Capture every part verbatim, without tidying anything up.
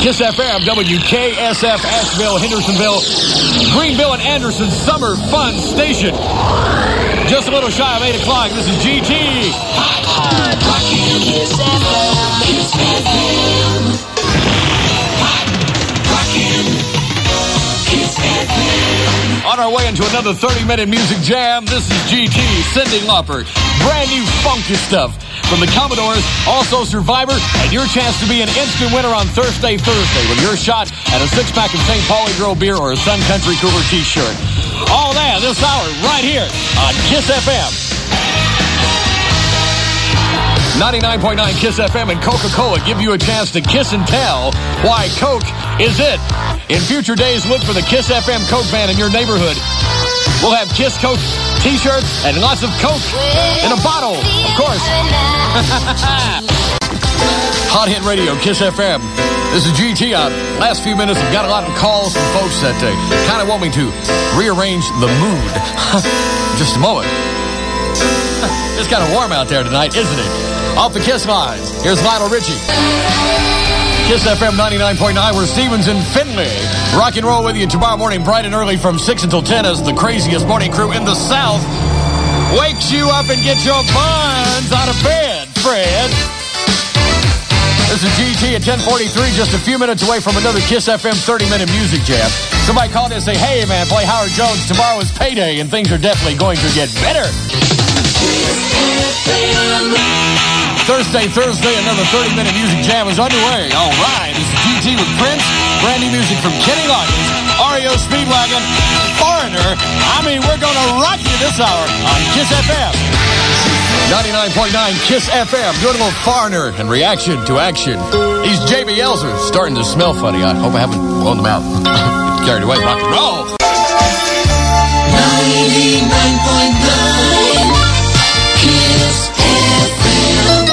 Kiss F M, W K S F, Asheville, Hendersonville, Greenville, and Anderson Summer Fun Station. Just a little shy of eight o'clock. This is G T. Hot, hot, rockin' Kiss F M, Kiss F M. Hot, rockin' Kiss F M. On our way into another thirty-minute music jam, this is G T, Cyndi Lauper. Brand new funky stuff from the Commodores, also Survivor, and your chance to be an instant winner on Thursday Thursday with your shot at a six-pack of Saint Pauli Girl beer or a Sun Country Cooler t-shirt. All that this hour right here on Kiss F M. ninety-nine point nine Kiss F M and Coca-Cola give you a chance to kiss and tell why Coke is it. In future days, look for the Kiss F M Coke van in your neighborhood. We'll have Kiss Coke t-shirts and lots of Coke in a bottle, of course. Hot Hit Radio, Kiss F M. This is G T. Uh, last few minutes, I've got a lot of calls from folks that uh, kind of want me to rearrange the mood. Just a moment. It's kind of warm out there tonight, isn't it? Off the Kiss lines, here's Lionel Richie. Kiss F M ninety-nine point nine, we're Stevens and Finley. Rock and roll with you tomorrow morning, bright and early from six until ten as the craziest morning crew in the South wakes you up and gets your buns out of bed, Fred. This is G T at ten forty-three, just a few minutes away from another Kiss F M thirty-minute music jam. Somebody called in and say, hey, man, play Howard Jones. Tomorrow is payday, and things are definitely going to get better. Thursday, Thursday, another thirty-minute music jam is underway. All right, this is G T with Prince. Brand new music from Kenny Loggins, R E O Speedwagon, Foreigner. I mean, we're going to rock you this hour on Kiss F M. ninety-nine point nine Kiss F M, doing a little Foreigner and reaction to action. These J B Ls are starting to smell funny. I hope I haven't blown them out. Carried away, rock and roll. ninety-nine point nine Kiss F M.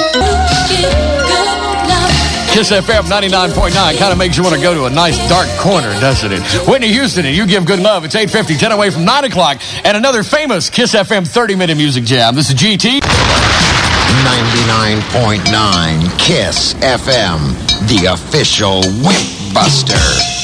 Kiss F M ninety-nine point nine kind of makes you want to go to a nice dark corner, doesn't it? Whitney Houston and You Give Good Love. It's eight fifty, ten away from nine o'clock, and another famous Kiss F M thirty-minute music jam. This is G T. ninety-nine point nine Kiss F M, the official Whip Buster.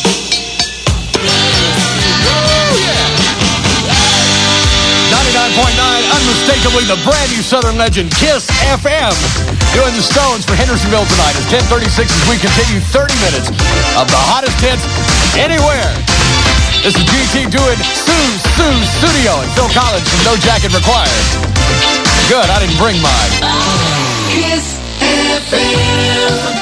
ninety-nine point nine, unmistakably the brand new Southern legend, Kiss F M. Doing the Stones for Hendersonville tonight. It's ten thirty-six as we continue thirty minutes of the hottest hits anywhere. This is G T doing Sue Sue Studio and Phil Collins from No Jacket Required. Good, I didn't bring mine. Kiss F M.